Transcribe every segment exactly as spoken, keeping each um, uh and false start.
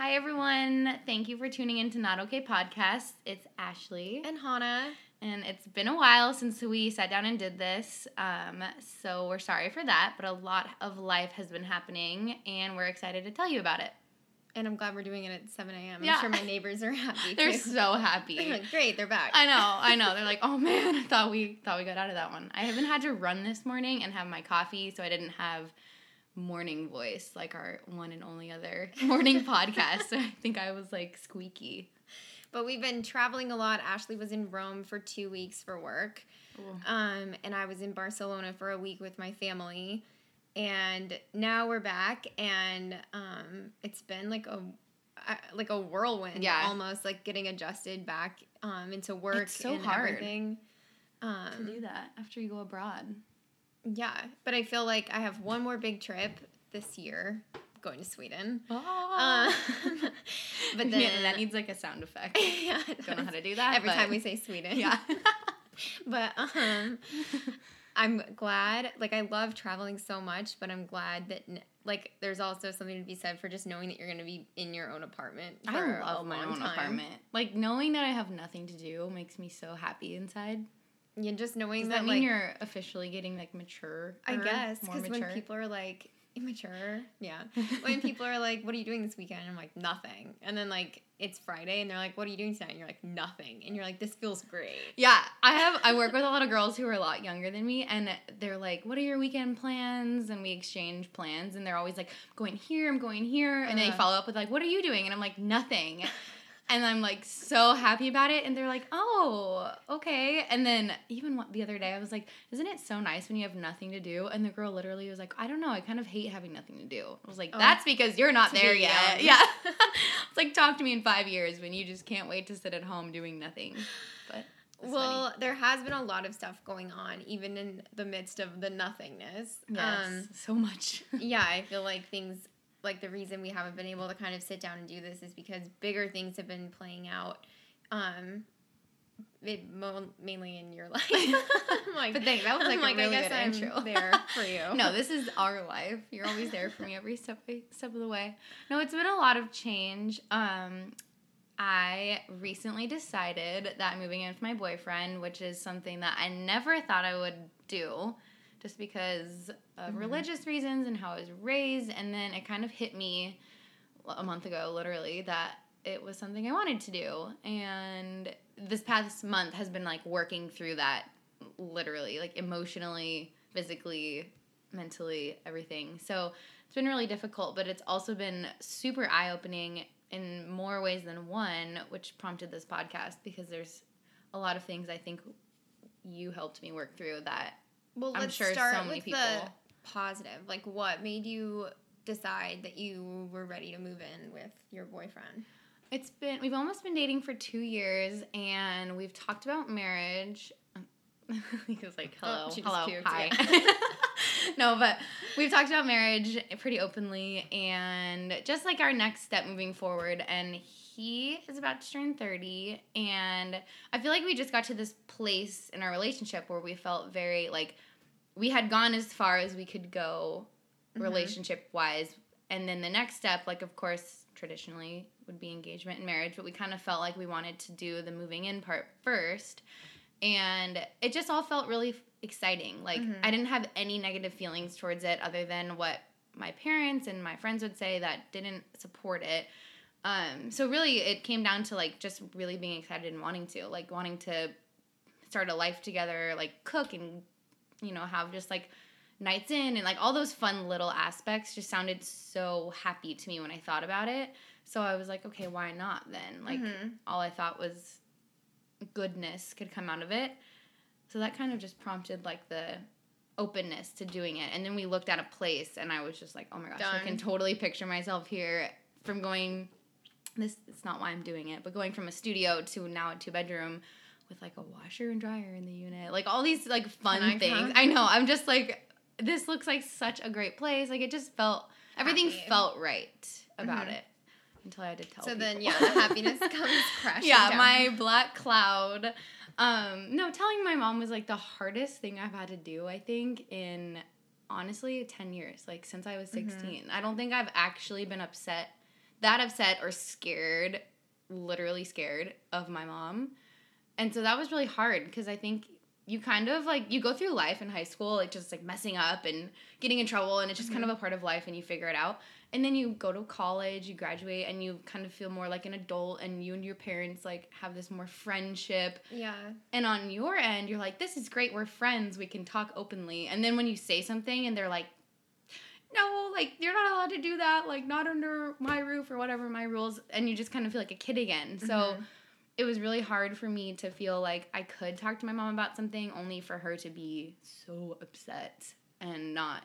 Hi, everyone. Thank you for tuning in to Not Okay Podcast. It's Ashley. And Hannah. And it's been a while since we sat down and did this, um, so we're sorry for that, but a lot of life has been happening, and we're excited to tell you about it. And I'm glad we're doing it at seven a.m. I'm yeah. sure my neighbors are happy, They're too. so happy. They're like, great, they're back. I know, I know. They're like, oh, man, I thought we thought we got out of that one. I haven't had to run this morning and have my coffee, so I didn't have morning voice like our one and only other morning podcast. So I think I was like squeaky. But we've been traveling a lot. Ashley was in Rome for two weeks for work. Um, and I was in Barcelona for a week with my family. And now we're back, and um, it's been like a like a whirlwind, yeah. almost like getting adjusted back um, into work. It's so and hard everything. Um, to do that after you go abroad. Yeah, but I feel like I have one more big trip this year, going to Sweden. Oh. Um, but then yeah, that needs like a sound effect. Yeah, don't know how to do that every but... time we say Sweden. Yeah. But um, I'm glad. Like, I love traveling so much, but I'm glad that like there's also something to be said for just knowing that you're going to be in your own apartment. For I love a my long own time. apartment. Like, knowing that I have nothing to do makes me so happy inside. Yeah, just knowing Does that, that mean like, you're officially getting like mature? I guess, because when people are like immature, yeah. When people are like, "What are you doing this weekend?" I'm like, "Nothing." And then like it's Friday, and they're like, "What are you doing tonight?" And you're like, "Nothing." And you're like, "This feels great." Yeah, I have. I work with a lot of girls who are a lot younger than me, and they're like, "What are your weekend plans?" And we exchange plans, and they're always like, "Going here, I'm going here," and uh, they follow up with like, "What are you doing?" And I'm like, "Nothing." And I'm, like, so happy about it. And they're like, oh, okay. And then even the other day, I was like, isn't it so nice when you have nothing to do? And the girl literally was like, I don't know. I kind of hate having nothing to do. I was like, that's oh, because you're not there yet. Young. Yeah. It's like, talk to me in five years when you just can't wait to sit at home doing nothing. But well, funny. There has been a lot of stuff going on, even in the midst of the nothingness. Yes, um, so much. Yeah, I feel like things... Like, the reason we haven't been able to kind of sit down and do this is because bigger things have been playing out, um, it, mo- mainly in your life. like, but thank, that was, like, I'm a like, really I guess good I'm intro. there for you. No, this is our life. You're always there for me every step, step of the way. No, it's been a lot of change. Um, I recently decided that I'm moving in with my boyfriend, which is something that I never thought I would do. Just because of mm-hmm. religious reasons and how I was raised. And then it kind of hit me a month ago, literally, that it was something I wanted to do. And this past month has been, like, working through that, literally, like, emotionally, physically, mentally, everything. So it's been really difficult, but it's also been super eye-opening in more ways than one, which prompted this podcast, because there's a lot of things I think you helped me work through that Well, I'm let's sure start so many with people. The positive. Like, what made you decide that you were ready to move in with your boyfriend? It's been, we've almost been dating for two years, and we've talked about marriage. He was like, hello, oh, hello, puked, hi. Yeah. No, but we've talked about marriage pretty openly, and just, like, our next step moving forward, and he is about to turn thirty, and I feel like we just got to this place in our relationship where we felt very, like, we had gone as far as we could go mm-hmm. relationship-wise, and then the next step, like, of course, traditionally would be engagement and marriage, but we kind of felt like we wanted to do the moving in part first, and it just all felt really exciting. Like, mm-hmm. I didn't have any negative feelings towards it other than what my parents and my friends would say that didn't support it. Um, so really it came down to, like, just really being excited and wanting to, like, wanting to start a life together, like, cook and, you know, have just, like, nights in and, like, all those fun little aspects just sounded so happy to me when I thought about it. So I was like, okay, why not then? Like, mm-hmm. all I thought was goodness could come out of it. So that kind of just prompted, like, the openness to doing it. And then we looked at a place, and I was just like, oh, my gosh, Done. I can totally picture myself here from going... This it's not why I'm doing it, but going from a studio to now a two-bedroom with, like, a washer and dryer in the unit. Like, all these, like, fun I things. Come? I know. I'm just, like, this looks like such a great place. Like, it just felt, everything Happy. felt right about mm-hmm. it until I had to tell so people. So then, yeah, the happiness comes crashing yeah, down. my black cloud. Um, no, telling my mom was, like, the hardest thing I've had to do, I think, in, honestly, ten years. Like, since I was sixteen. Mm-hmm. I don't think I've actually been upset that upset or scared, literally scared of my mom. And so that was really hard because I think you kind of like, you go through life in high school, like just like messing up and getting in trouble, and it's just mm-hmm. kind of a part of life and you figure it out. And then you go to college, you graduate, and you kind of feel more like an adult, and you and your parents like have this more friendship. Yeah. And on your end, you're like, this is great, we're friends, we can talk openly. And then when you say something and they're like, no, like, you're not allowed to do that, like, not under my roof or whatever, my rules, and you just kind of feel like a kid again. So mm-hmm. it was really hard for me to feel like I could talk to my mom about something, only for her to be so upset and not,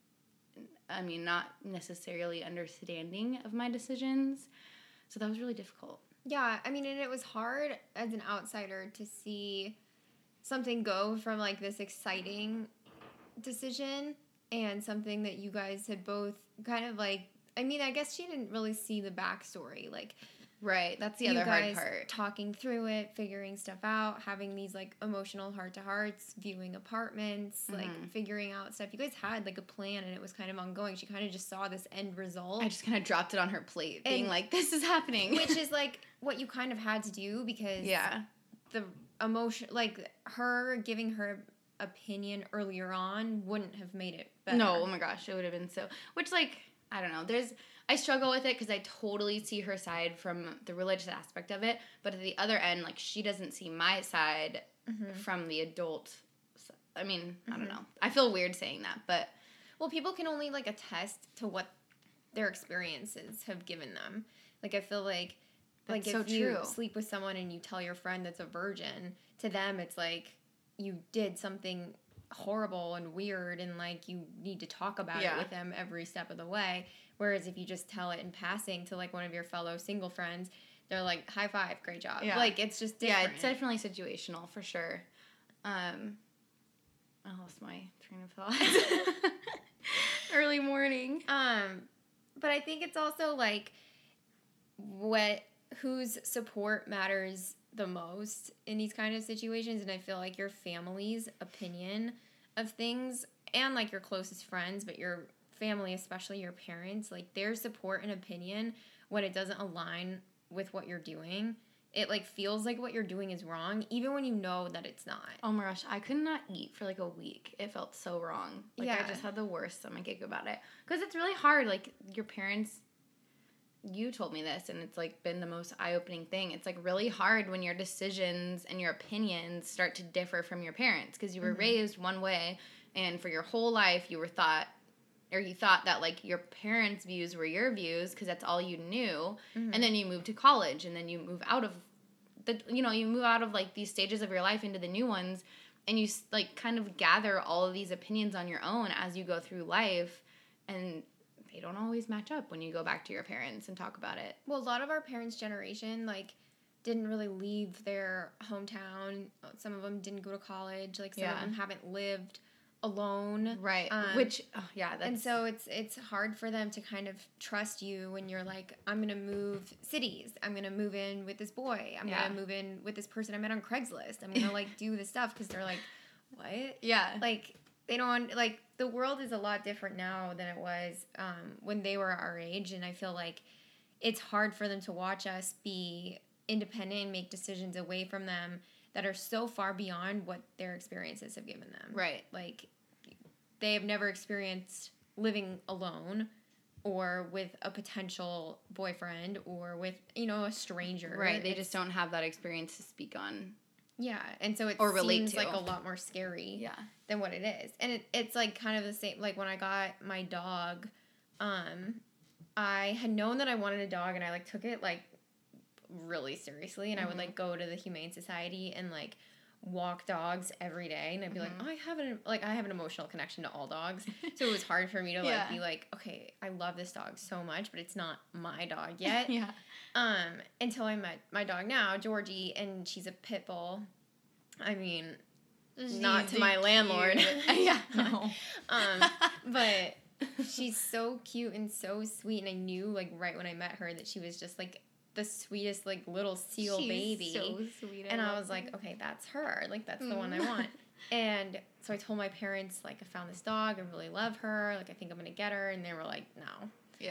I mean, not necessarily understanding of my decisions. So that was really difficult. Yeah, I mean, and it was hard as an outsider to see something go from, like, this exciting decision and something that you guys had both kind of, like, I mean, I guess she didn't really see the backstory, like... Right, that's the you other guys hard part. Talking through it, figuring stuff out, having these like emotional heart to hearts, viewing apartments, mm-hmm. like figuring out stuff. You guys had like a plan and it was kind of ongoing. She kind of just saw this end result. I just kind of dropped it on her plate, and, being like, "This is happening," which is like what you kind of had to do because yeah, the emotion, like her giving her opinion earlier on, wouldn't have made it better. No, oh my gosh, it would have been so. Which like I don't know, there's. I struggle with it because I totally see her side from the religious aspect of it, but at the other end, like, she doesn't see my side mm-hmm. from the adult. I mean, mm-hmm. I don't know. I feel weird saying that, but... Well, people can only, like, attest to what their experiences have given them. Like, I feel like, like That's if so you true. sleep with someone and you tell your friend that's a virgin, to them it's like you did something horrible and weird and, like, you need to talk about yeah. it with them every step of the way. Whereas if you just tell it in passing to, like, one of your fellow single friends, they're like, high five, great job. Yeah. Like, it's just different. Yeah, it's definitely situational, for sure. Um, I lost my train of thought. Early morning. Um, but I think it's also, like, what whose support matters the most in these kind of situations. And I feel like your family's opinion of things and, like, your closest friends, but your family, especially your parents, like, their support and opinion when it doesn't align with what you're doing, it like feels like what you're doing is wrong even when you know that it's not. Oh my gosh, I could not eat for like a week. It felt so wrong. Like yeah. I just had the worst stomachache about it because it's really hard. Like, your parents, you told me this, and it's like been the most eye-opening thing. It's like really hard when your decisions and your opinions start to differ from your parents because you were mm-hmm. raised one way, and for your whole life you were thought or you thought that, like, your parents' views were your views because that's all you knew, mm-hmm. and then you move to college, and then you move out of the, you know, you move out of, like, these stages of your life into the new ones, and you, like, kind of gather all of these opinions on your own as you go through life, and they don't always match up when you go back to your parents and talk about it. Well, a lot of our parents' generation, like, didn't really leave their hometown. Some of them didn't go to college. Like, some yeah. of them haven't lived alone, right? Um, Which oh, yeah, that's... and so it's it's hard for them to kind of trust you when you're like, I'm gonna move cities, I'm gonna move in with this boy, I'm yeah. gonna move in with this person I met on Craigslist, I'm gonna like do this stuff because they're like, what? Yeah, like they don't like the world is a lot different now than it was um, when they were our age, and I feel like it's hard for them to watch us be independent and make decisions away from them that are so far beyond what their experiences have given them. Right. Like, they have never experienced living alone or with a potential boyfriend or with, you know, a stranger. Right. They it's, just don't have that experience to speak on. Yeah. And so it or relate seems to. like a lot more scary yeah. than what it is. And it, it's like kind of the same, like when I got my dog, um, I had known that I wanted a dog and I like took it like really seriously, and mm-hmm. I would like go to the Humane Society and like walk dogs every day, and I'd be mm-hmm. like, oh, I have an like I have an emotional connection to all dogs, so it was hard for me to yeah. like be like, okay, I love this dog so much, but it's not my dog yet. yeah. Um, until I met my dog now, Georgie, and she's a pit bull. I mean, she's not to my landlord. yeah. No. um, but she's so cute and so sweet, and I knew like right when I met her that she was just like the sweetest like little seal She's baby. So sweet. I and I was her. like, okay, that's her. Like that's mm. the one I Mm-hmm. want. And so I told my parents like I found this dog, I really love her. Like I think I'm gonna get her, and they were like, no. Yeah.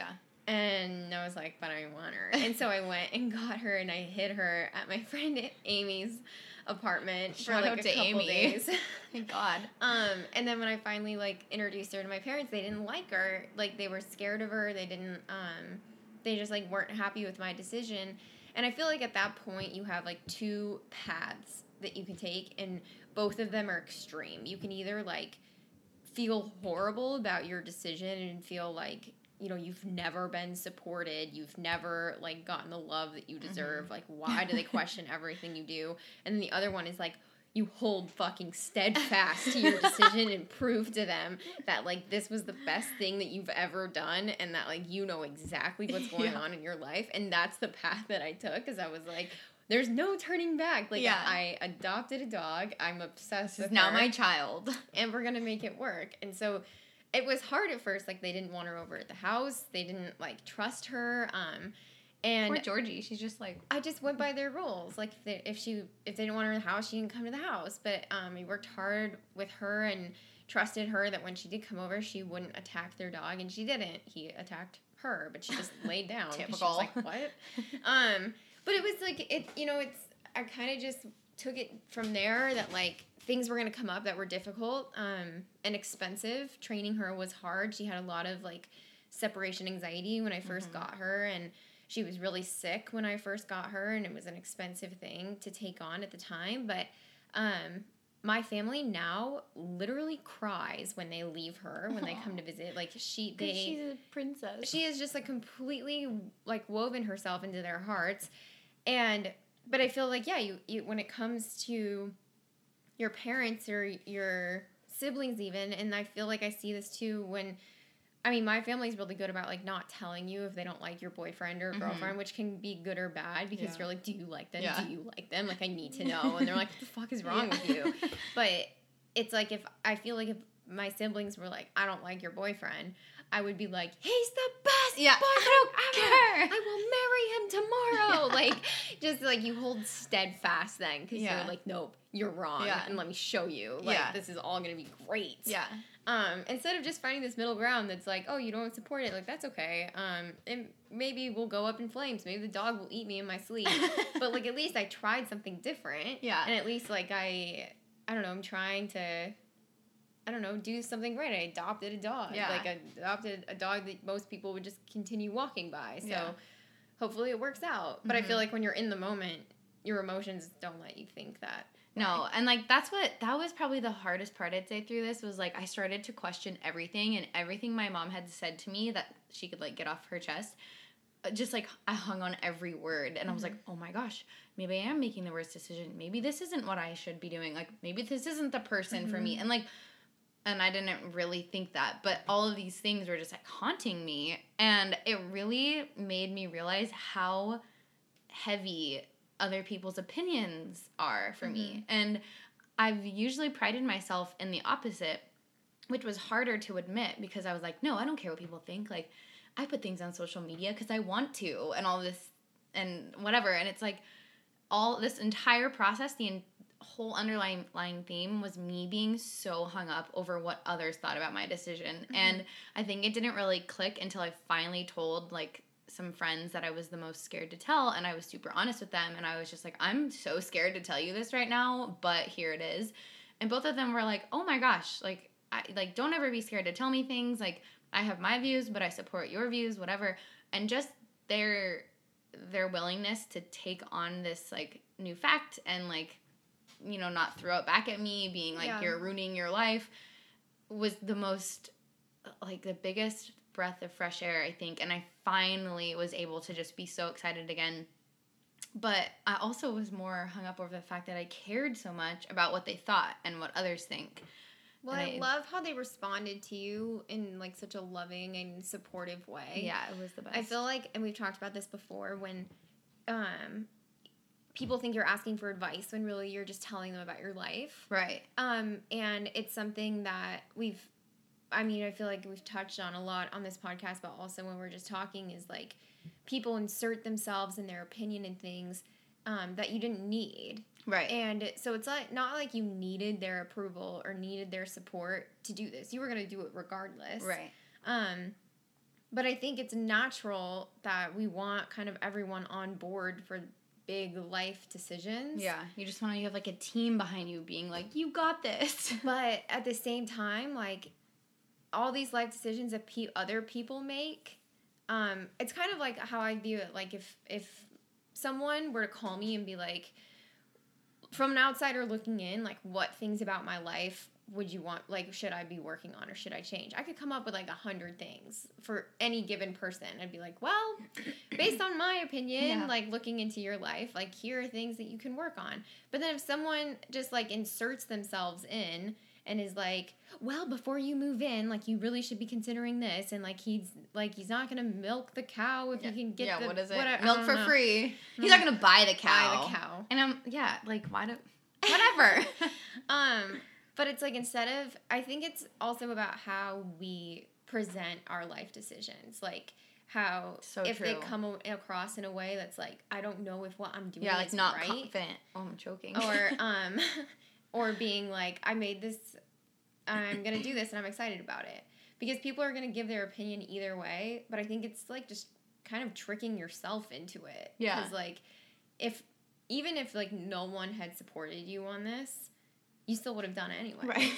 And I was like, but I want her. And so I went and got her, and I hid her at my friend Amy's apartment Shout for like out a to couple Amy. days. Thank God. Um, and then when I finally like introduced her to my parents, they didn't like her. Like they were scared of her. They didn't. Um, they just like weren't happy with my decision. And I feel like at that point you have like two paths that you can take, and both of them are extreme. You can either like feel horrible about your decision and feel like, you know, you've never been supported, you've never like gotten the love that you deserve, mm-hmm. like why do they question everything you do? And then the other one is like you hold fucking steadfast to your decision and prove to them that like this was the best thing that you've ever done, and that like you know exactly what's going yeah. on in your life. And that's the path that I took, because I was like, there's no turning back. Like, yeah. I adopted a dog. I'm obsessed with her. Now my child. And we're going to make it work. And so it was hard at first. Like, they didn't want her over at the house. They didn't, like, trust her. Um, and poor Georgie. She's just, like... I just went by their rules. Like, if they, if she if they didn't want her in the house, she didn't come to the house. But um, we worked hard with her and trusted her that when she did come over, she wouldn't attack their dog. And she didn't. He attacked her, but she just laid down. Typical. She was like, what? um... But it was, like, it. you know, it's, I kind of just took it from there that, like, things were going to come up that were difficult um, and expensive. Training her was hard. She had a lot of, like, separation anxiety when I first mm-hmm. got her, and she was really sick when I first got her, and it was an expensive thing to take on at the time. But um, my family now literally cries when they leave her, when Aww. They come to visit. Like, she, they... she's a princess. She is just, like, completely, like, woven herself into their hearts. And, but I feel like, yeah, you, you when it comes to your parents or your siblings even, and I feel like I see this too when, I mean, my family's really good about, like, not telling you if they don't like your boyfriend or girlfriend, mm-hmm. which can be good or bad, because yeah. you're like, do you like them? Yeah. Do you like them? Like, I need to know. And they're like, what the fuck is wrong yeah. with you? But it's like, if, I feel like if my siblings were like, I don't like your boyfriend, I would be like, he's the best yeah, boyfriend I don't ever. care. I will marry him tomorrow. Yeah. Like, just like you hold steadfast then, because yeah. you're like, nope, you're wrong, yeah. and let me show you. Like, yeah. this is all gonna be great. Yeah. Um, instead of just finding this middle ground that's like, oh, you don't support it, like, that's okay. Um, and maybe we'll go up in flames. Maybe the dog will eat me in my sleep. But like, at least I tried something different. Yeah. And at least like I, I don't know, I'm trying to. I don't know, do something right. I adopted a dog. Yeah. Like, I adopted a dog that most people would just continue walking by. So, yeah. hopefully it works out. But mm-hmm. I feel like when you're in the moment, your emotions don't let you think that. No, way. And, like, that's what, that was probably the hardest part I'd say through this was, like, I started to question everything, and everything my mom had said to me that she could, like, get off her chest. Just, like, I hung on every word, and mm-hmm. I was like, oh my gosh, maybe I am making the worst decision. Maybe this isn't what I should be doing. Like, maybe this isn't the person mm-hmm. for me. And, like, and I didn't really think that, but all of these things were just, like, haunting me, and it really made me realize how heavy other people's opinions are for mm-hmm. me, and I've usually prided myself in the opposite, which was harder to admit, because I was like, no, I don't care what people think, like, I put things on social media because I want to, and all this, and whatever, and it's like, all this entire process, the entire whole underlying theme was me being so hung up over what others thought about my decision. Mm-hmm. And I think it didn't really click until I finally told, like, some friends that I was the most scared to tell, and I was super honest with them, and I was just like, I'm so scared to tell you this right now, but here it is. And both of them were like, oh my gosh, like, I, like, don't ever be scared to tell me things, like, I have my views, but I support your views, whatever. And just their their willingness to take on this, like, new fact and, like, you know, not throw it back at me, being like, yeah. you're ruining your life, was the most, like, the biggest breath of fresh air, I think. And I finally was able to just be so excited again. But I also was more hung up over the fact that I cared so much about what they thought and what others think. Well, I, I love how they responded to you in, like, such a loving and supportive way. Yeah, it was the best. I feel like, and we've talked about this before, when um people think you're asking for advice when really you're just telling them about your life. Right. Um, and it's something that we've, I mean, I feel like we've touched on a lot on this podcast, but also when we're just talking is, like, people insert themselves and their opinion in things um, that you didn't need. Right. And so it's like, not like you needed their approval or needed their support to do this. You were going to do it regardless. Right. Um, But I think it's natural that we want kind of everyone on board for big life decisions. Yeah, you just want to have like a team behind you being like, you got this. But at the same time, like all these life decisions that pe- other people make, um, it's kind of like how I view it. Like if if someone were to call me and be like, from an outsider looking in, like what things about my life would you want, like, should I be working on or should I change? I could come up with like a hundred things for any given person. I'd be like, well, based on my opinion, Yeah. like looking into your life, like here are things that you can work on. But then if someone just like inserts themselves in and is like, well, before you move in, like you really should be considering this, and like he's like he's not gonna milk the cow if Yeah. you can get yeah, the what is it? what I- I Milk don't for know. free. He's not gonna buy the cow. Buy the cow. And I'm yeah, like why do whatever. Um, but it's like instead of, I think it's also about how we present our life decisions, like how So if they true. come o- across in a way that's like, I don't know if what I'm doing yeah, like is not right, confident. Oh, I'm choking. or um, or being like, I made this, I'm gonna do this, and I'm excited about it, because people are gonna give their opinion either way. But I think it's like just kind of tricking yourself into it. Yeah. Because like, if even if like no one had supported you on this, you still would have done it anyway. Right.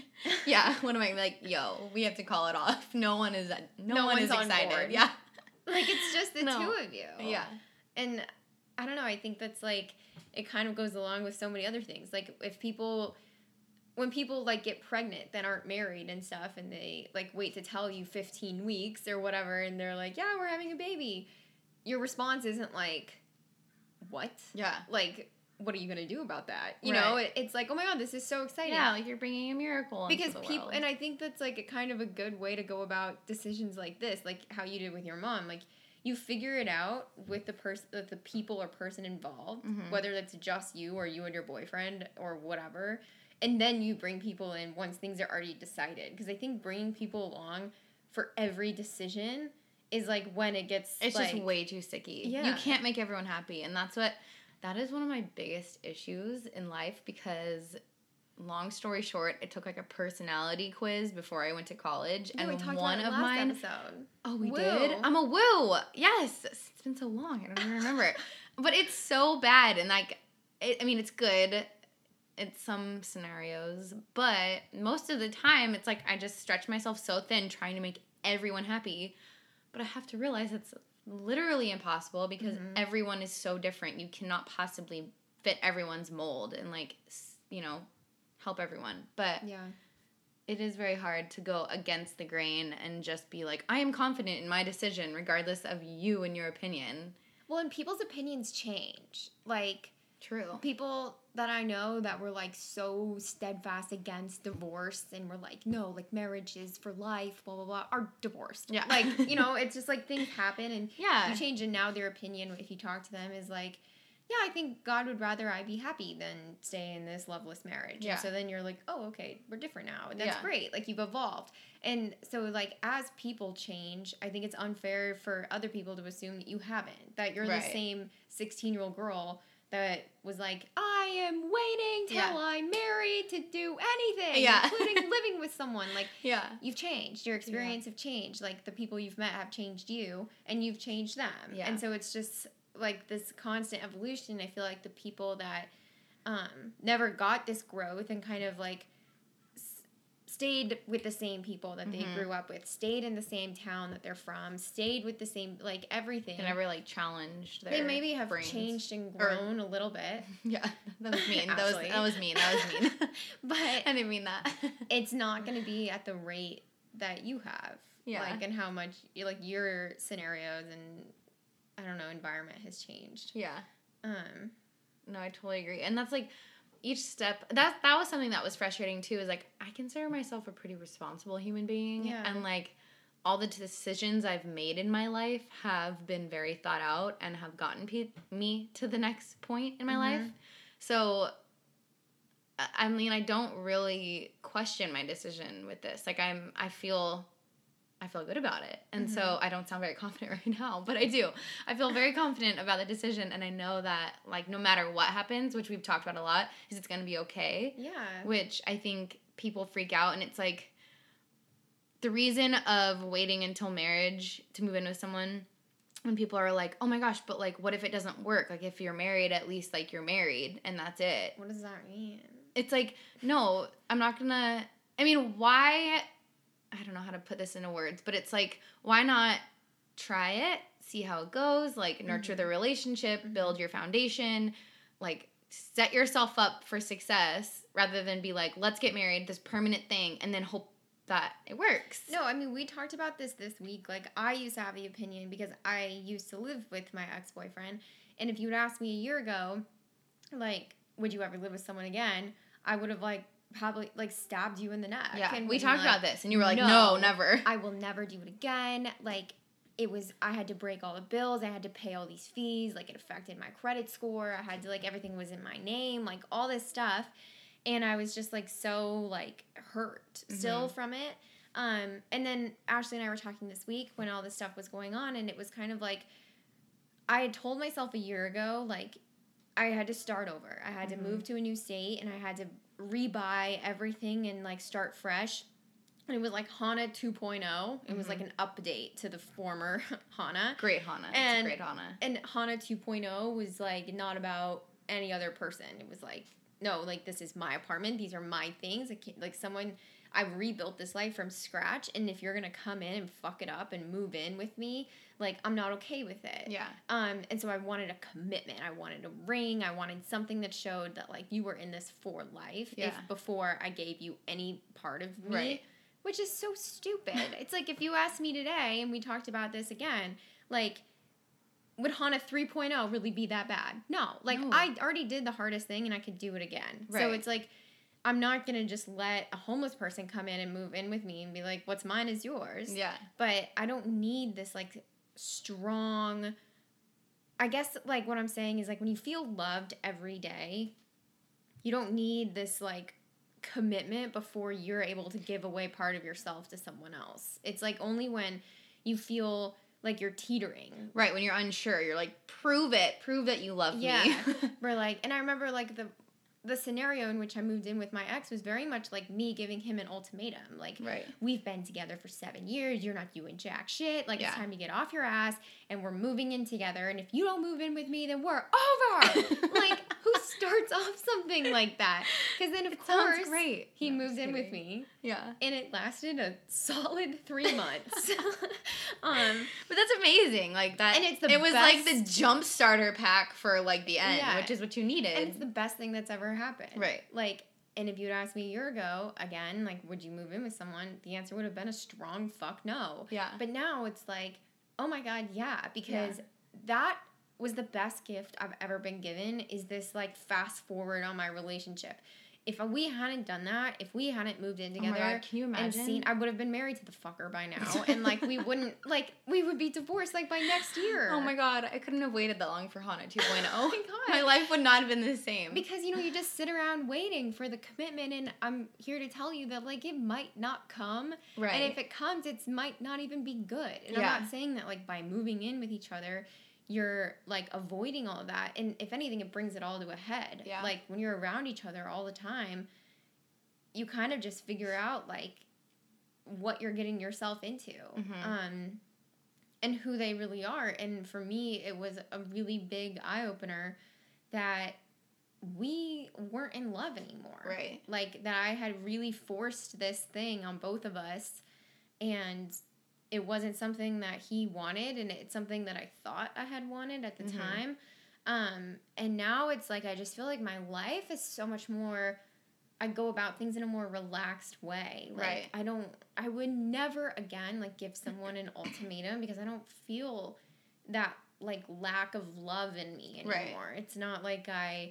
yeah. What am I like? Yo, we have to call it off. No one is. No, No one is one's on excited. board. Yeah. Like it's just the No. two of you. Yeah. And I don't know. I think that's like it kind of goes along with so many other things. Like if people, when people like get pregnant that aren't married and stuff, and they like wait to tell you fifteen weeks or whatever, and they're like, yeah, we're having a baby. Your response isn't like, what? Yeah. Like, what are you gonna do about that? You know, Right. it, it's like, oh my god, this is so exciting. Yeah, like you're bringing a miracle into Because the people, world. and I think that's like a kind of a good way to go about decisions like this, like how you did with your mom. Like you figure it out with the person, the people or person involved, Mhm. whether that's just you or you and your boyfriend or whatever, and then you bring people in once things are already decided. Because I think bringing people along for every decision is like when it gets. It's like, just way too sticky. Yeah. You can't make everyone happy. And that's what, that is one of my biggest issues in life because, long story short, it took like a personality quiz before I went to college. Yeah, and we talked one about it of last mine. episode. Oh, we Woo. did? I'm a woo. Yes. It's been so long. I don't even remember. But it's so bad. And like, it, I mean, it's good in some scenarios. But most of the time, it's like I just stretch myself so thin trying to make everyone happy. But I have to realize it's literally impossible because Mhm. everyone is so different. You cannot possibly fit everyone's mold and like, s- you know, help everyone. But Yeah. it is very hard to go against the grain and just be like, I am confident in my decision regardless of you and your opinion. Well, and people's opinions change. Like, True. people that I know that were like so steadfast against divorce and were like, no, like marriage is for life, blah, blah, blah, are divorced. Yeah. Like, you know, it's just like things happen and Yeah. you change, and now their opinion, if you talk to them, is like, yeah, I think God would rather I be happy than stay in this loveless marriage. Yeah. And so then you're like, oh, okay, we're different now. And that's Yeah. great. Like, you've evolved. And so, like, as people change, I think it's unfair for other people to assume that you haven't, that you're Right. the same sixteen-year-old girl that was like, I am waiting till Yeah. I'm married to do anything, Yeah. including living with someone. Like, Yeah. you've changed. Your experience have changed. Like, the people you've met have changed you, and you've changed them. Yeah. And so it's just, like, this constant evolution. I feel like the people that um, never got this growth and kind of, like, s- stayed with the same people that they Mhm. grew up with, stayed in the same town that they're from, stayed with the same, like, everything. They never like challenged their They maybe have brains. changed and Or- grown a little bit, Yeah. That was mean. that was Ashley. that was mean. That was mean. but I didn't mean that. it's not going to be at the rate that you have. Yeah. Like, and how much, like, your scenarios and, I don't know, environment has changed. Yeah. Um, No, I totally agree. And that's like each step that that was something that was frustrating too, is like I consider myself a pretty responsible human being. Yeah. And like all the decisions I've made in my life have been very thought out and have gotten pe- me to the next point in my Mhm. life. So I I mean, I don't really question my decision with this. Like I'm I feel I feel good about it. And so Mhm. I don't sound very confident right now, but I do. I feel very confident about the decision, and I know that like no matter what happens, which we've talked about a lot, is it's going to be okay. yeah. Which I think people freak out, and it's like the reason of waiting until marriage to move in with someone, when people are like, oh my gosh, but like, what if it doesn't work? Like, if you're married, at least like you're married and that's it. What does that mean? It's like, no, I'm not gonna, I mean, why, I don't know how to put this into words, but it's like, why not try it, see how it goes, like nurture mm-hmm. the relationship, mm-hmm. build your foundation, like set yourself up for success rather than be like, let's get married, this permanent thing, and then hope that it works. No, I mean, we talked about this this week. Like, I used to have the opinion because I used to live with my ex-boyfriend. And if you would ask me a year ago, like, would you ever live with someone again? I would have, like, probably, like, stabbed you in the neck. Yeah, and we talked like, about this. And you were like, no, no, never. I will never do it again. Like, it was, I had to break all the bills. I had to pay all these fees. Like, it affected my credit score. I had to, like, everything was in my name. Like, all this stuff. And I was just, like, so, like, hurt mm-hmm. still from it. Um, and then Ashley and I were talking this week when all this stuff was going on, and it was kind of like, I had told myself a year ago, like, I had to start over. I had mm-hmm. to move to a new state, and I had to rebuy everything and, like, start fresh. And it was, like, Hana two point oh. It mm-hmm. was, like, an update to the former Hana. Great Hana. And, it's a great Hana. And Hana two point oh was, like, not about any other person. It was, like, no, like, this is my apartment. These are my things. I can't, like, someone, I rebuilt this life from scratch. And if you're going to come in and fuck it up and move in with me, like, I'm not okay with it. Yeah. Um, and so I wanted a commitment. I wanted a ring. I wanted something that showed that, like, you were in this for life. Yeah. If before I gave you any part of me. Right. Which is so stupid. It's like, if you asked me today, and we talked about this again, like, would Hana three point oh really be that bad? No. Like, no. I already did the hardest thing, and I could do it again. Right. So it's like, I'm not going to just let a homeless person come in and move in with me and be like, what's mine is yours. Yeah. But I don't need this, like, strong... I guess, like, what I'm saying is, like, when you feel loved every day, you don't need this, like, commitment before you're able to give away part of yourself to someone else. It's, like, only when you feel... like, you're teetering. Right, when you're unsure. You're like, prove it. Prove that you love yeah. me. We're like, and I remember, like, the the scenario in which I moved in with my ex was very much, like, me giving him an ultimatum. Like, right. we've been together for seven years. You're not doing jack shit. Like, yeah. it's time to get off your ass, and we're moving in together. And if you don't move in with me, then we're over. Like, who starts off something like that? Because then, of it course, sounds great. he no, moved in with me. Yeah. And it lasted a solid three months. um, but that's amazing. Like, that. And it's the It was best. like the jump starter pack for, like, the end, Yeah. which is what you needed. And it's the best thing that's ever happened. Right. Like, and if you'd asked me a year ago, again, like, would you move in with someone? The answer would have been a strong fuck no. Yeah. But now it's like, oh my God, yeah. Because yeah. that was the best gift I've ever been given, is this, like, fast forward on my relationship. If we hadn't done that, if we hadn't moved in together, oh my God, can you imagine? And seen, I would have been married to the fucker by now, and, like, we wouldn't, like, we would be divorced, like, by next year. Oh my God, I couldn't have waited that long for Hana two point oh. Oh my God, my life would not have been the same. Because, you know, you just sit around waiting for the commitment, and I'm here to tell you that, like, it might not come, right? And if it comes, it might not even be good. And yeah. I'm not saying that, like, by moving in with each other, you're, like, avoiding all of that, and if anything, it brings it all to a head. Yeah. Like, when you're around each other all the time, you kind of just figure out, like, what you're getting yourself into, mm-hmm. um, and who they really are. And for me, it was a really big eye-opener that we weren't in love anymore. Right. Like, that I had really forced this thing on both of us, and it wasn't something that he wanted, and it's something that I thought I had wanted at the mm-hmm. time. Um, and now it's like, I just feel like my life is so much more... I go about things in a more relaxed way. Like, right. I don't, I would never again, like, give someone an ultimatum, because I don't feel that, like, lack of love in me anymore. Right. It's not like I...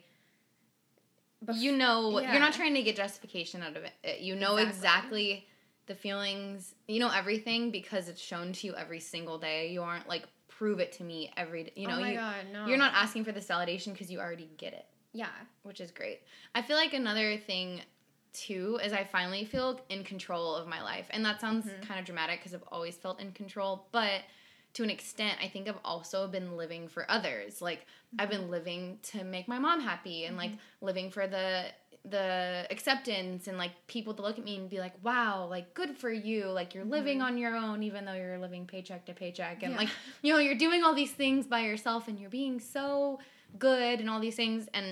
Bef- you know, yeah. You're not trying to get justification out of it. You know exactly. exactly the feelings, you know everything because it's shown to you every single day. You aren't, like, prove it to me every day. You know, oh my you, God, no. You're not asking for this validation because you already get it. Yeah. Which is great. I feel like another thing, too, is I finally feel in control of my life. And that sounds mm-hmm. kind of dramatic because I've always felt in control. But to an extent, I think I've also been living for others. Like, mm-hmm. I've been living to make my mom happy and, mm-hmm. like, living for the the acceptance and like people to look at me and be like, wow, like good for you, like you're living Mhm. on your own even though you're living paycheck to paycheck, and Yeah. like, you know, you're doing all these things by yourself and you're being so good and all these things. And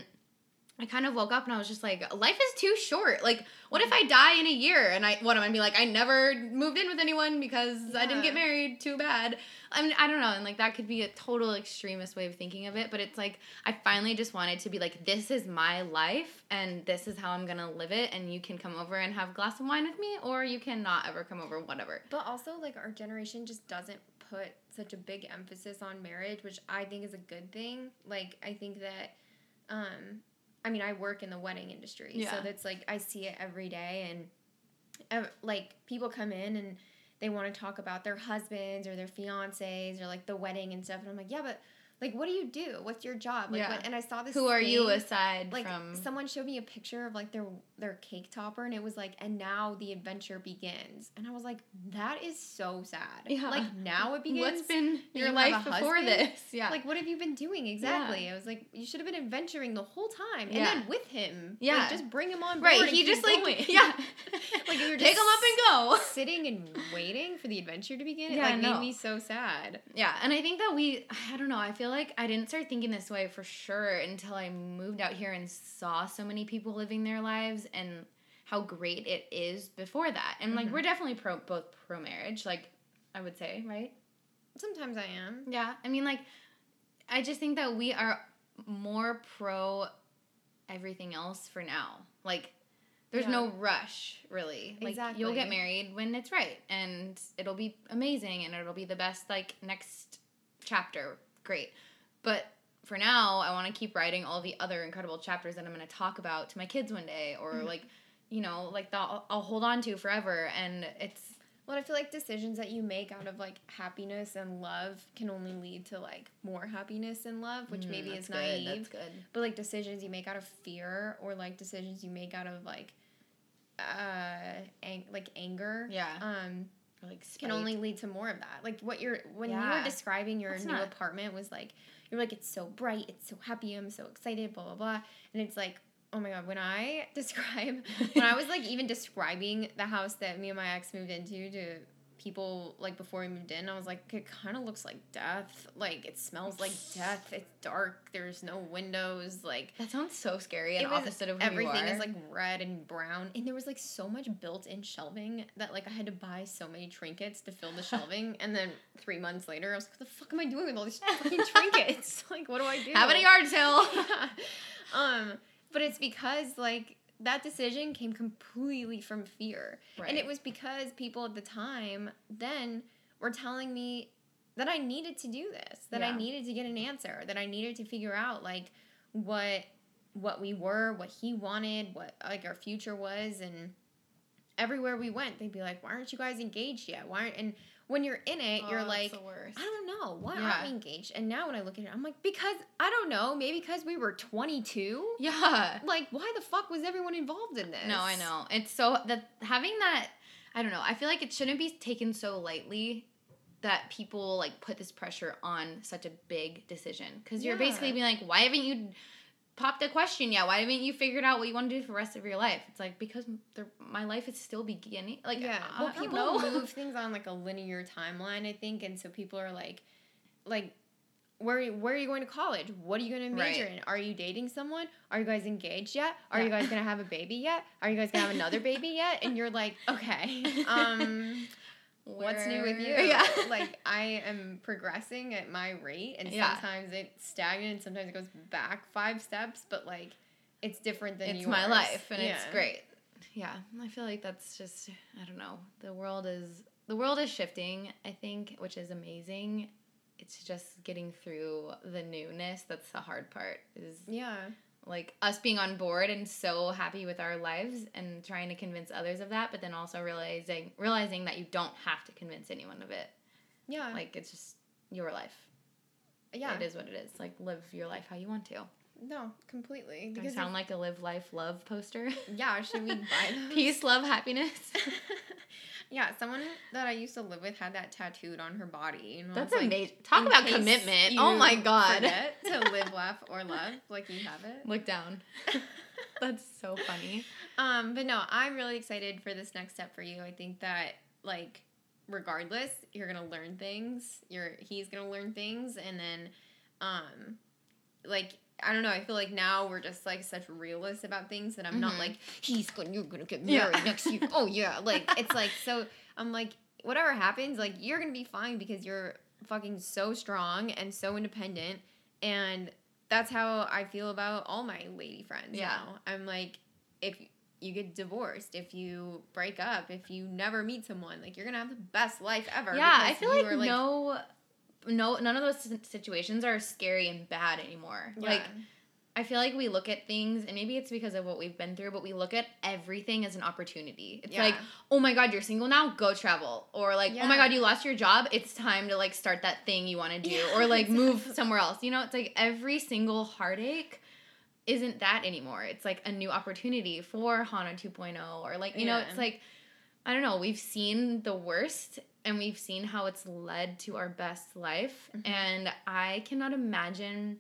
I kind of woke up and I was just like, life is too short. Like, what if I die in a year and I, what am I gonna be like, I never moved in with anyone because I didn't get Yeah. married, too bad. I mean, I don't know. And like, that could be a total extremist way of thinking of it. But it's like, I finally just wanted to be like, this is my life and this is how I'm gonna live it. And you can come over and have a glass of wine with me, or you can not ever come over, whatever. But also, like, our generation just doesn't put such a big emphasis on marriage, which I think is a good thing. Like, I think that, um, I mean, I work in the wedding industry, Yeah. so that's, like, I see it every day, and, uh, like, people come in and they want to talk about their husbands or their fiancés or, like, the wedding and stuff, and I'm like, yeah, but, like, what do you do? What's your job? Like, Yeah. what, and I saw this Who are you thing, aside like, from... someone showed me a picture of, like, their their cake topper, and it was like, and now the adventure begins. And I was like, that is so sad. Yeah. Like, now it begins? What's been You your have life a before husband? this? Yeah. Like, what have you been doing exactly? I was like, you should have been adventuring the whole time, and Yeah. then with him. Yeah. Like, just bring him on board. Right, and he keep just like, going. yeah. Like, you were Pick just him up and go. sitting and waiting for the adventure to begin. It Yeah, like no. made me so sad. Yeah, and I think that we, I don't know, I feel like I didn't start thinking this way for sure until I moved out here and saw so many people living their lives and how great it is before that. And, like, Mhm. we're definitely pro, both pro-marriage, like, I would say, right? Sometimes I am. Yeah, I mean, like, I just think that we are more pro everything else for now. Like, there's Yeah. no rush, really. Like, Exactly. you'll get married when it's right, and it'll be amazing, and it'll be the best, like, next chapter. Great. But for now, I want to keep writing all the other incredible chapters that I'm going to talk about to my kids one day, or, Mhm. like, you know, like, the, I'll, I'll hold on to forever, and it's... Well, I feel like decisions that you make out of, like, happiness and love can only lead to, like, more happiness and love, which Mm, maybe that's is naive. Good, that's good. But, like, decisions you make out of fear or, like, decisions you make out of, like, uh, ang- like, anger. Yeah. Um, Or, like, can spite. only lead to more of that. Like, what you're, when you Yeah. were describing your That's new not- apartment was, like, you're like, it's so bright, it's so happy, I'm so excited, blah, blah, blah. And it's like, oh my God, when I describe, when I was, like, even describing the house that me and my ex moved into to people, like, before we moved in, I was like, it kind of looks like death. Like, it smells like death. It's dark. There's no windows. Like, That sounds so scary and it was- opposite of who everything you are. is, like, red and brown. And there was, like, so much built-in shelving that, like, I had to buy so many trinkets to fill the shelving. And then three months later, I was like, what the fuck am I doing with all these fucking trinkets? Like, what do I do? Having a yard sale. Yeah. Um, but it's because, like, that decision came completely from fear. Right. And it was because people at the time then were telling me that I needed to do this, that Yeah. I needed to get an answer, that I needed to figure out, like, what what we were, what he wanted, what, like, our future was. And everywhere we went, they'd be like, why aren't you guys engaged yet? Why aren't, and when you're in it, Oh, you're that's like, the worst. I don't know. Why Yeah. aren't we engaged? And now when I look at it, I'm like, because, I don't know, maybe because we were twenty-two? Yeah. Like, why the fuck was everyone involved in this? No, I know. It's so that having that, I don't know. I feel like it shouldn't be taken so lightly that people like put this pressure on such a big decision, because you're Yeah. basically being like, why haven't you popped a question yet? Why haven't you figured out what you want to do for the rest of your life? It's like, because the, my life is still beginning. Like, Yeah. I, Well, I don't people know. move things on, like, a linear timeline, I think, and so people are like, like, where, where are you going to college? What are you going to major Right. in? Are you dating someone? Are you guys engaged yet? Are you Yeah. guys going to have a baby yet? Are you guys going to have another baby yet? And you're like, okay, um... what's new with you? Where- Yeah. Like, I am progressing at my rate, and Yeah. sometimes it's stagnant, and sometimes it goes back five steps, but, like, it's different than it's yours. my life, and it's Yeah. great. Yeah, I feel like that's just, I don't know. The world is the world is shifting, I think, which is amazing. It's just getting through the newness that's the hard part. Is Yeah. like us being on board and so happy with our lives and trying to convince others of that, but then also realizing realizing that you don't have to convince anyone of it. Yeah. Like, it's just your life. yeah. It is what it is. Like, live your life how you want to. No, completely. Do I Because sound like a live life love poster? if- yeah, should we buy those? Peace, love, happiness. Yeah, someone that I used to live with had that tattooed on her body. And I That's was like, amazing. Talk in about case commitment. you Oh my god. Forget to live, laugh, or love, like you have it. Look down. That's so funny. Um, but no, I'm really excited for this next step for you. I think that, like, regardless, you're gonna learn things. You're he's gonna learn things, and then, um, like, I don't know. I feel like now we're just like such realists about things that I'm mm-hmm. not like he's gonna you're gonna get married yeah. next year. Oh yeah, like it's like so. I'm like whatever happens, like you're gonna be fine because you're fucking so strong and so independent, and that's how I feel about all my lady friends. Yeah, now. I'm like if you get divorced, if you break up, if you never meet someone, like you're gonna have the best life ever. Yeah, I feel like, like no. No, none of those situations are scary and bad anymore. Yeah. Like, I feel like we look at things, and maybe it's because of what we've been through, but we look at everything as an opportunity. It's yeah. like, oh my God, you're single now? Go travel. Or like, yeah. oh my God, you lost your job? It's time to like start that thing you want to do. Yeah, or like exactly. move somewhere else. You know, it's like every single heartache isn't that anymore. It's like a new opportunity for Hana two point oh. Or like, you yeah. know, it's like, I don't know, we've seen the worst and we've seen how it's led to our best life. Mm-hmm. And I cannot imagine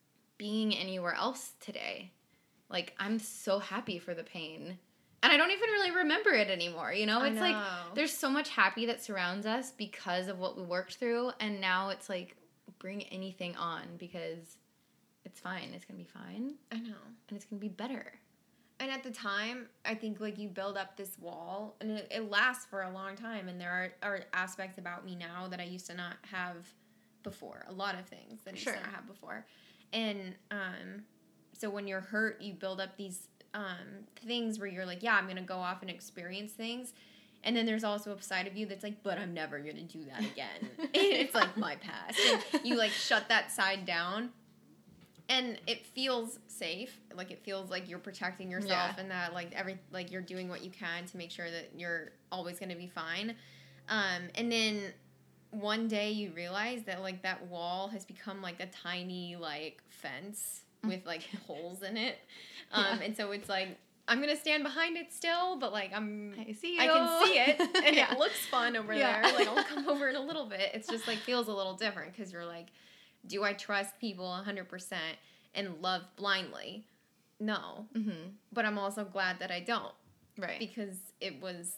being anywhere else today. Like, I'm so happy for the pain. And I don't even really remember it anymore, you know? It's know. like, there's so much happy that surrounds us because of what we worked through. And now it's like, bring anything on because it's fine. It's going to be fine. I know. And it's going to be better. And at the time, I think, like, you build up this wall, and it, it lasts for a long time, and there are, are aspects about me now that I used to not have before. A lot of things that I sure. used to not have before. And um, so when you're hurt, you build up these um, things where you're like, yeah, I'm going to go off and experience things. And then there's also a side of you that's like, but I'm never going to do that again. It's like my past. And you, like, shut that side down. And it feels safe, like it feels like you're protecting yourself, yeah. and that like every like you're doing what you can to make sure that you're always going to be fine. Um, and then one day you realize that like that wall has become like a tiny like fence with like holes in it, um, yeah. and so it's like I'm gonna stand behind it still, but like I'm I see you. I can see it, and yeah. it looks fun over yeah. there. Like I'll come over in a little bit. It's just like feels a little different because you're like. Do I trust people one hundred percent and love blindly? No. Mm-hmm. But I'm also glad that I don't. Right. Because it was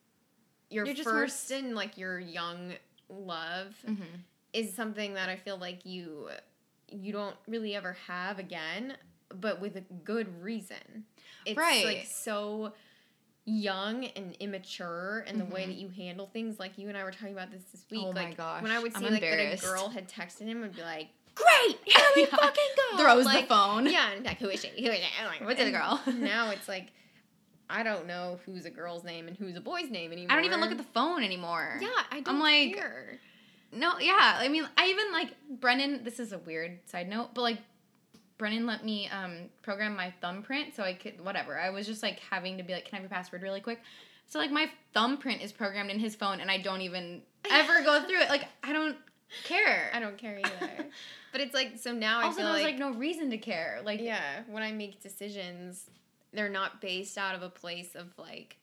your You're first and, like, your young love mm-hmm. is something that I feel like you you don't really ever have again, but with a good reason. It's, right. like, so young and immature in the mm-hmm. way that you handle things. Like you and I were talking about this this week. Oh like, my gosh. When I would see I'm like that a girl had texted him and be like, great, here we yeah. fucking go. Throws like, the phone. Yeah, and like, who is she? Who is she? I'm like, what's the girl? Now it's like, I don't know who's a girl's name and who's a boy's name anymore. I don't even look at the phone anymore. Yeah, I don't I'm like, care. No, yeah. I mean, I even like, Brennan, this is a weird side note, but like, Brennan let me um, program my thumbprint so I could, whatever. I was just like having to be like, can I have your password really quick? So, like, my thumbprint is programmed in his phone, and I don't even ever go through it. Like, I don't care. I don't care either. But it's, like, so now I also, feel there's, like... like, no reason to care. Like, yeah, when I make decisions, they're not based out of a place of, like,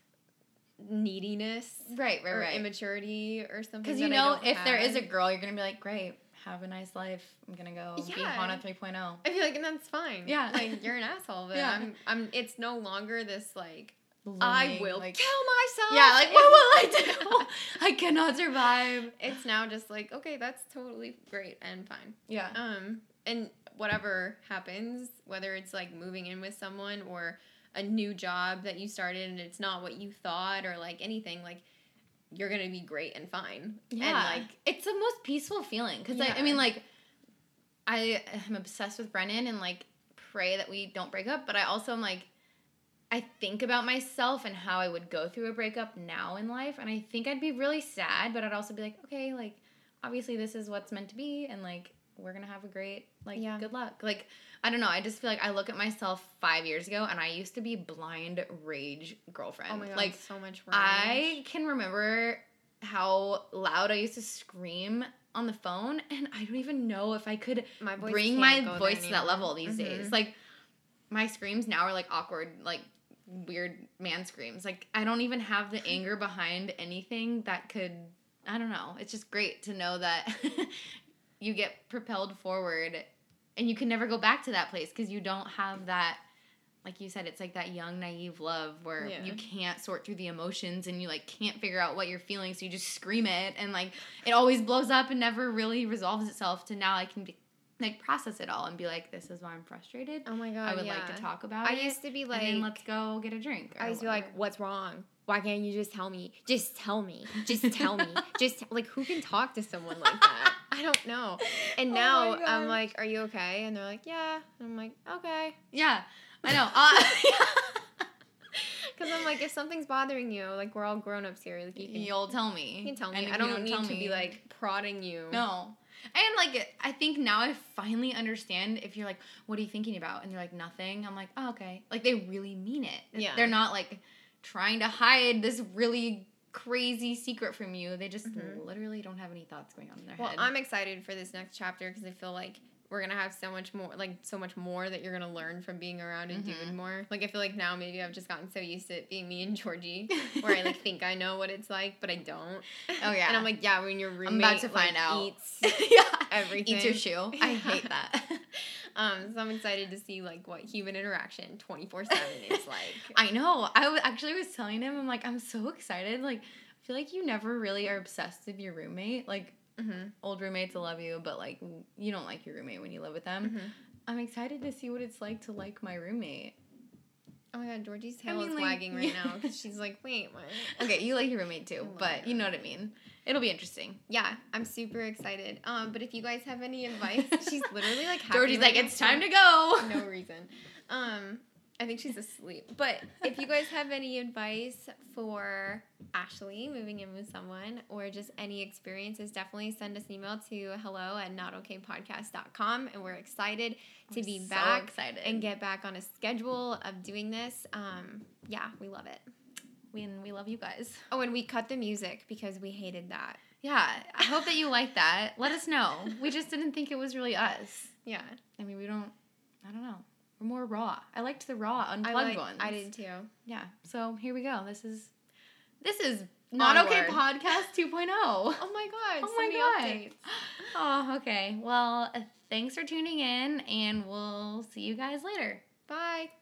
neediness. Right, right, or right. immaturity or something. Because, you know, if have. there is a girl, you're going to be like, great, have a nice life. I'm going to go yeah. be Hana three point oh. I feel like, and that's fine. Yeah. Like, you're an asshole, but yeah. I'm, I'm, it's no longer this, like... Looming, I will like, kill myself. Yeah, like, what will I do? I cannot survive. It's now just like, okay, that's totally great and fine. Yeah. Um, and whatever happens, whether it's, like, moving in with someone or a new job that you started and it's not what you thought or, like, anything, like, you're going to be great and fine. Yeah. And, like... It's the most peaceful feeling. Because, yeah. I, I mean, like, I am obsessed with Brennan and, like, pray that we don't break up. But I also am, like... I think about myself and how I would go through a breakup now in life, and I think I'd be really sad, but I'd also be like, okay, like, obviously this is what's meant to be, and, like, we're gonna have a great, like, yeah. good luck. Like, I don't know, I just feel like I look at myself five years ago, and I used to be blind rage girlfriend. Oh my God, like, so much rage. I can remember how loud I used to scream on the phone, and I don't even know if I could my voice bring my voice to that level these mm-hmm. days. Like, my screams now are, like, awkward, like, weird man screams. Like, I don't even have the anger behind anything that could, I don't know. It's just great to know that you get propelled forward and you can never go back to that place because you don't have that like you said, it's like that young, naive love where Yeah. you can't sort through the emotions and you, like, can't figure out what you're feeling, so you just scream it, and, like, it always blows up and never really resolves itself to now I can be, like, process it all and be like, this is why I'm frustrated. Oh my God, I would yeah. like to talk about I it. used to be like, and then let's go get a drink. I used to be like, what's wrong? Why can't you just tell me? Just tell me. Just tell me. Just, like, who can talk to someone like that? I don't know. And Oh now my I'm God. like, are you okay? And they're like, yeah. And I'm like, okay. Yeah, I know. Uh, Because I'm like, if something's bothering you, like, we're all grown-ups here. Like, you can, You'll tell me. you can tell And me. if I you don't need tell to be, me- like, prodding you. No. And, like, I think now I finally understand if you're like, what are you thinking about? And you're like, nothing. I'm like, oh, okay. Like, they really mean it. Yeah. They're not, like, trying to hide this really crazy secret from you. They just Mhm. literally don't have any thoughts going on in their Well, head. I'm excited for this next chapter because I feel like we're going to have so much more, like, so much more that you're going to learn from being around and Mhm. doing more. Like, I feel like now maybe I've just gotten so used to it being me and Georgie, where I, like, think I know what it's like, but I don't. Oh, yeah. And I'm like, yeah, when your roommate, I'm about to find like, out. eats yeah. everything. Eats your shoe. I Yeah. hate that. Um, so I'm excited to see, like, what human interaction twenty-four seven is like. I know. I was actually was telling him, I'm like, I'm so excited. Like, I feel like you never really are obsessed with your roommate. Like, Mm-hmm. old roommates will love you, but, like, you don't like your roommate when you live with them. Mm-hmm. I'm excited to see what it's like to like my roommate. Oh my God, Georgie's I tail mean, is like, wagging right yeah. now because she's like, wait, what? Okay, you like your roommate too, love but you know what I mean. It'll be interesting. Yeah, I'm super excited. Um, but if you guys have any advice, she's literally like happy Georgie's right like, now it's for time to go. no reason. Um, I think she's asleep. But if you guys have any advice for Ashley moving in with someone or just any experiences, definitely send us an email to hello at notokaypodcast dot com. And we're excited to I'm be so back excited. and get back on a schedule of doing this. Um, yeah, we love it. We, and we love you guys. Oh, and we cut the music because we hated that. Yeah, I hope that you like that. Let us know. We just didn't think it was really us. Yeah. I mean, we don't, I don't know. We're more raw. I liked the raw, unplugged I like, ones. I did too. Yeah, so here we go. This is, this is Not Okay Onward. Podcast two point oh. Oh my God. Oh so my many God. updates. Oh, okay. Well, uh, thanks for tuning in, and we'll see you guys later. Bye.